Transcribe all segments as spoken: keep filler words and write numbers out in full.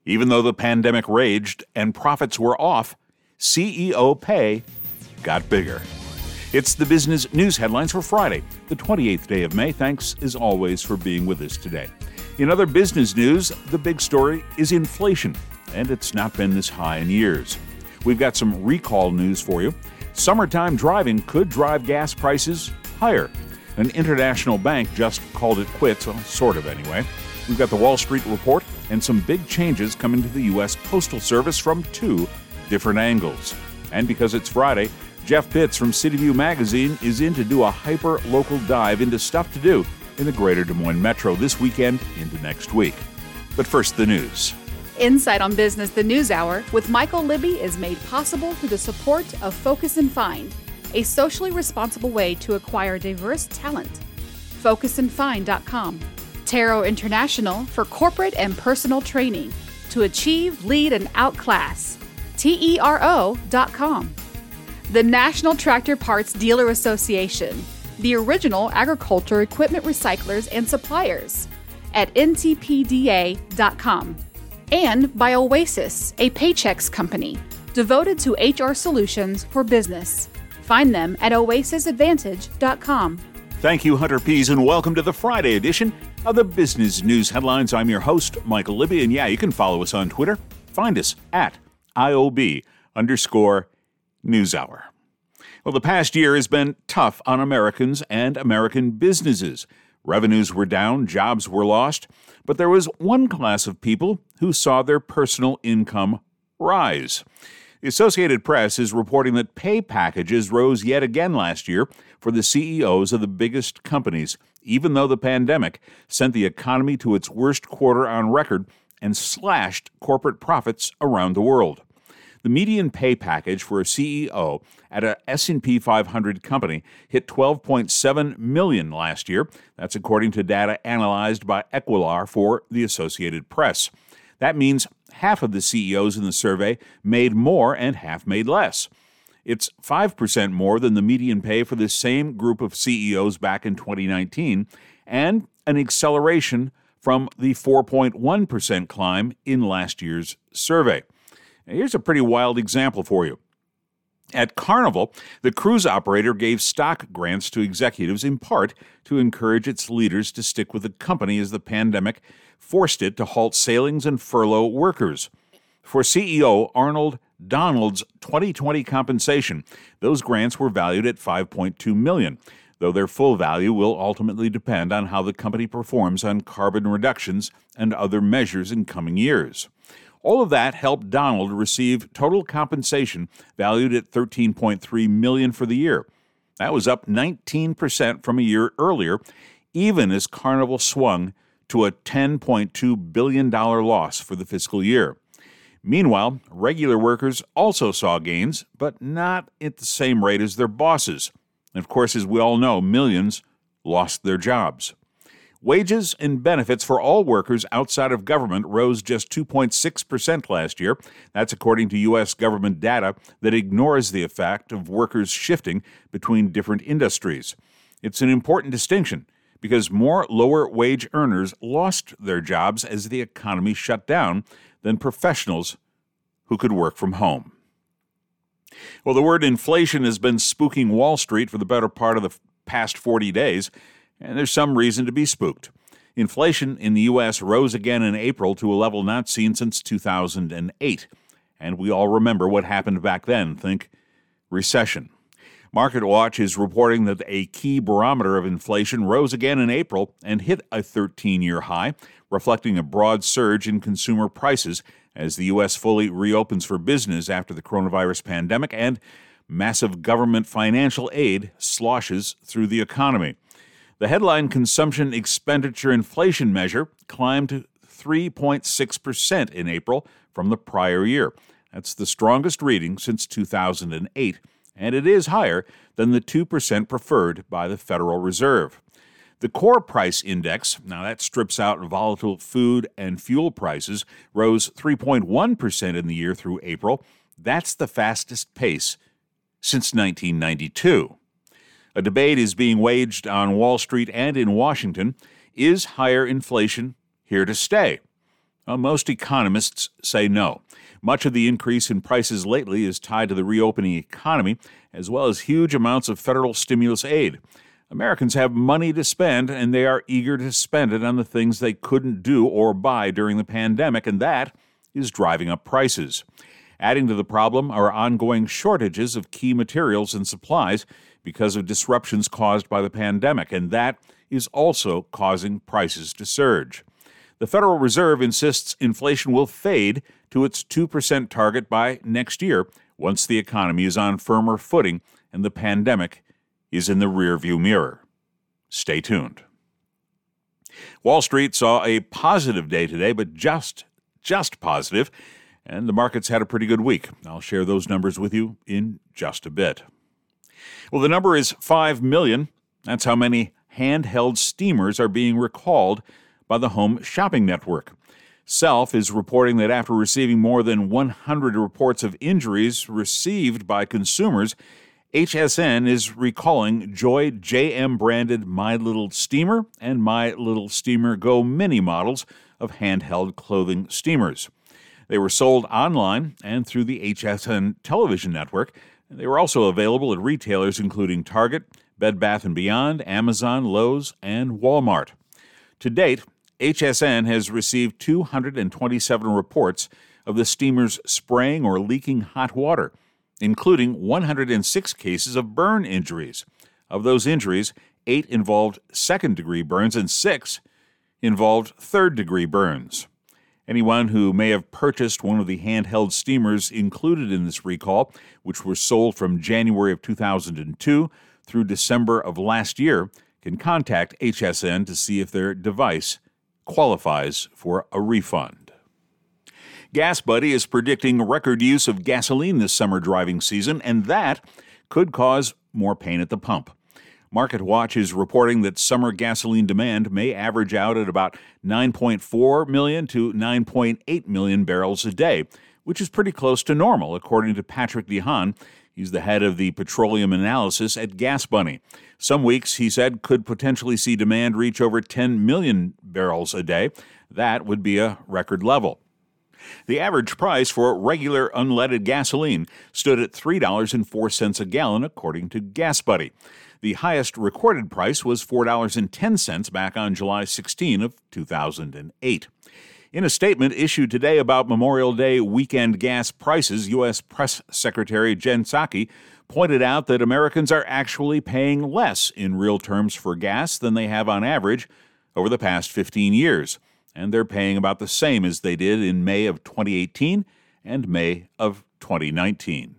Even though the pandemic raged and profits were off, C E O pay got bigger. It's the business news headlines for Friday, the twenty-eighth day of May. Thanks, as always, for being with us today. In other business news, the big story is inflation, and it's not been this high in years. We've got some recall news for you. Summertime driving could drive gas prices higher. An international bank just called it quits, well, sort of anyway. We've got the Wall Street Report and some big changes coming to the U S Postal Service from two different angles. And because it's Friday, Jeff Pitts from City View Magazine is in to do a hyper-local dive into stuff to do in the greater Des Moines Metro this weekend into next week. But first, the news. Insight on Business, the News Hour, with Michael Libby is made possible through the support of Focus and Find, a socially responsible way to acquire diverse talent. focus and find dot com. Tero International for corporate and personal training to achieve, lead, and outclass. T E R O dot com. The National Tractor Parts Dealer Association, the original agriculture equipment recyclers and suppliers, at N T P D A dot com. And by Oasis, a Paychex company devoted to H R solutions for business. Find them at oasis advantage dot com. Thank you, Hunter Pease, and welcome to the Friday edition of the Business News Headlines. I'm your host, Michael Libby, and yeah, you can follow us on Twitter. Find us at I O B underscore NewsHour. Well, the past year has been tough on Americans and American businesses. Revenues were down, jobs were lost, but there was one class of people who saw their personal income rise. The Associated Press is reporting that pay packages rose yet again last year for the C E Os of the biggest companies, even though the pandemic sent the economy to its worst quarter on record and slashed corporate profits around the world. The median pay package for a C E O at a S and P five hundred company hit twelve point seven million dollars last year. That's according to data analyzed by Equilar for the Associated Press. That means half of the C E Os in the survey made more and half made less. It's five percent more than the median pay for the same group of C E Os back in twenty nineteen, and an acceleration from the four point one percent climb in last year's survey. Now, here's a pretty wild example for you. At Carnival, the cruise operator gave stock grants to executives in part to encourage its leaders to stick with the company as the pandemic forced it to halt sailings and furlough workers. For C E O Arnold Donald's twenty twenty compensation, those grants were valued at five point two million dollars, though their full value will ultimately depend on how the company performs on carbon reductions and other measures in coming years. All of that helped Donald receive total compensation valued at thirteen point three million dollars for the year. That was up nineteen percent from a year earlier, even as Carnival swung to a ten point two billion dollars loss for the fiscal year. Meanwhile, regular workers also saw gains, but not at the same rate as their bosses. And of course, as we all know, millions lost their jobs. Wages and benefits for all workers outside of government rose just two point six percent last year. That's according to U S government data that ignores the effect of workers shifting between different industries. It's an important distinction because more lower-wage earners lost their jobs as the economy shut down than professionals who could work from home. Well, the word inflation has been spooking Wall Street for the better part of the past forty days, and there's some reason to be spooked. Inflation in the U S rose again in April to a level not seen since two thousand eight, and we all remember what happened back then. Think recession. MarketWatch is reporting that a key barometer of inflation rose again in April and hit a thirteen-year high, reflecting a broad surge in consumer prices as the U S fully reopens for business after the coronavirus pandemic and massive government financial aid sloshes through the economy. The headline consumption expenditure inflation measure climbed to three point six percent in April from the prior year. That's the strongest reading since two thousand eight, and it is higher than the two percent preferred by the Federal Reserve. The core price index, now that strips out volatile food and fuel prices, rose three point one percent in the year through April. That's the fastest pace since nineteen ninety-two. A debate is being waged on Wall Street and in Washington. Is higher inflation here to stay? Well, most economists say no. Much of the increase in prices lately is tied to the reopening economy, as well as huge amounts of federal stimulus aid. Americans have money to spend, and they are eager to spend it on the things they couldn't do or buy during the pandemic, and that is driving up prices. Adding to the problem are ongoing shortages of key materials and supplies because of disruptions caused by the pandemic, and that is also causing prices to surge. The Federal Reserve insists inflation will fade to its two percent target by next year once the economy is on firmer footing and the pandemic is in the rearview mirror. Stay tuned. Wall Street saw a positive day today, but just, just positive, and the markets had a pretty good week. I'll share those numbers with you in just a bit. Well, the number is five million. That's how many handheld steamers are being recalled by the Home Shopping Network. Self is reporting that after receiving more than one hundred reports of injuries received by consumers, H S N is recalling Joy J M branded My Little Steamer and My Little Steamer Go Mini models of handheld clothing steamers. They were sold online and through the H S N television network. They were also available at retailers including Target, Bed Bath and Beyond, Amazon, Lowe's, and Walmart. To date, H S N has received two hundred twenty-seven reports of the steamers spraying or leaking hot water, including one hundred six cases of burn injuries. Of those injuries, eight involved second-degree burns and six involved third-degree burns. Anyone who may have purchased one of the handheld steamers included in this recall, which were sold from January of two thousand two through December of last year, can contact H S N to see if their device qualifies for a refund. GasBuddy is predicting record use of gasoline this summer driving season, and that could cause more pain at the pump. MarketWatch is reporting that summer gasoline demand may average out at about nine point four million to nine point eight million barrels a day, which is pretty close to normal, according to Patrick DeHaan. He's the head of the petroleum analysis at GasBuddy. Some weeks, he said, could potentially see demand reach over ten million barrels a day. That would be a record level. The average price for regular unleaded gasoline stood at three dollars and four cents a gallon, according to GasBuddy. The highest recorded price was four dollars and ten cents back on July sixteenth of two thousand eight. In a statement issued today about Memorial Day weekend gas prices, U S. Press Secretary Jen Psaki pointed out that Americans are actually paying less in real terms for gas than they have on average over the past fifteen years, and they're paying about the same as they did in May of twenty eighteen and May of twenty nineteen.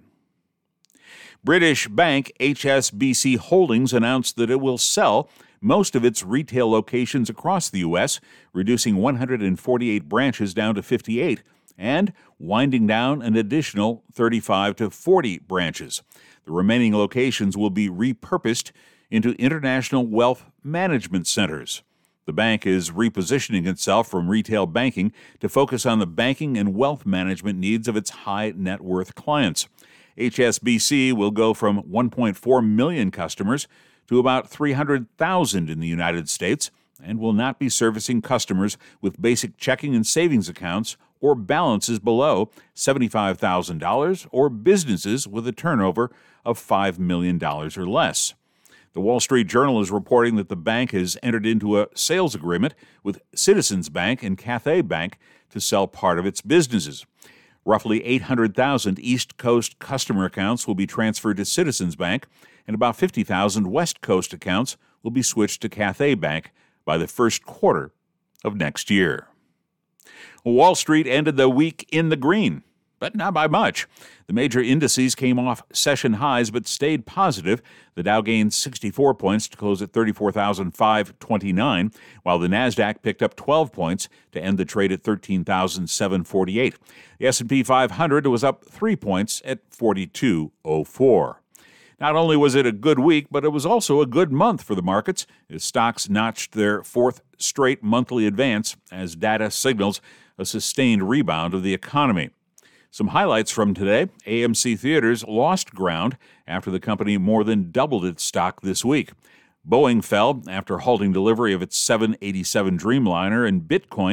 British bank H S B C Holdings announced that it will sell most of its retail locations across the U S, reducing one hundred forty-eight branches down to fifty-eight and winding down an additional thirty-five to forty branches. The remaining locations will be repurposed into international wealth management centers. The bank is repositioning itself from retail banking to focus on the banking and wealth management needs of its high net worth clients. H S B C will go from one point four million customers to about three hundred thousand in the United States and will not be servicing customers with basic checking and savings accounts or balances below seventy-five thousand dollars or businesses with a turnover of five million dollars or less. The Wall Street Journal is reporting that the bank has entered into a sales agreement with Citizens Bank and Cathay Bank to sell part of its businesses. Roughly eight hundred thousand East Coast customer accounts will be transferred to Citizens Bank, and about fifty thousand West Coast accounts will be switched to Cathay Bank by the first quarter of next year. Wall Street ended the week in the green, but not by much. The major indices came off session highs but stayed positive. The Dow gained sixty-four points to close at thirty-four thousand five hundred twenty-nine, while the Nasdaq picked up twelve points to end the trade at thirteen thousand seven hundred forty-eight. The S and P five hundred was up three points at forty-two oh four. Not only was it a good week, but it was also a good month for the markets, as stocks notched their fourth straight monthly advance as data signals a sustained rebound of the economy. Some highlights from today: A M C Theaters lost ground after the company more than doubled its stock this week. Boeing fell after halting delivery of its seven eighty-seven Dreamliner, and Bitcoin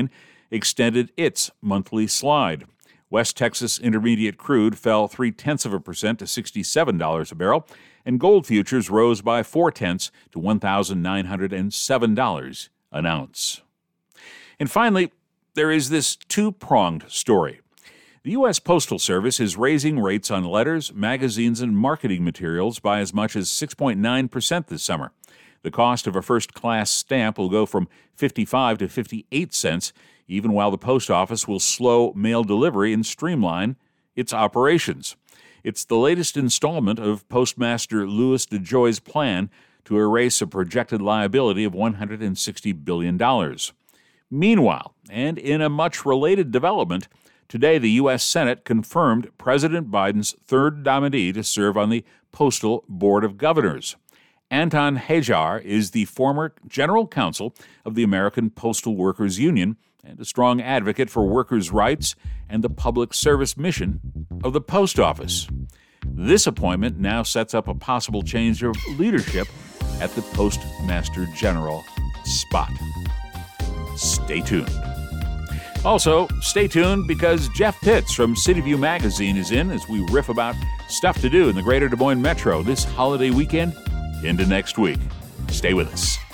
extended its monthly slide. West Texas Intermediate crude fell three-tenths of a percent to sixty-seven dollars a barrel, and gold futures rose by four-tenths to one thousand nine hundred seven dollars an ounce. And finally, there is this two-pronged story. The U S Postal Service is raising rates on letters, magazines, and marketing materials by as much as six point nine percent this summer. The cost of a first-class stamp will go from fifty-five to fifty-eight cents, even while the post office will slow mail delivery and streamline its operations. It's the latest installment of Postmaster Louis DeJoy's plan to erase a projected liability of one hundred sixty billion dollars. Meanwhile, and in a much related development, today the U S Senate confirmed President Biden's third nominee to serve on the Postal Board of Governors. Anton Hajar is the former general counsel of the American Postal Workers Union and a strong advocate for workers' rights and the public service mission of the post office. This appointment now sets up a possible change of leadership at the Postmaster General spot. Stay tuned. Also, stay tuned because Jeff Pitts from City View Magazine is in as we riff about stuff to do in the greater Des Moines Metro this holiday weekend into next week. Stay with us.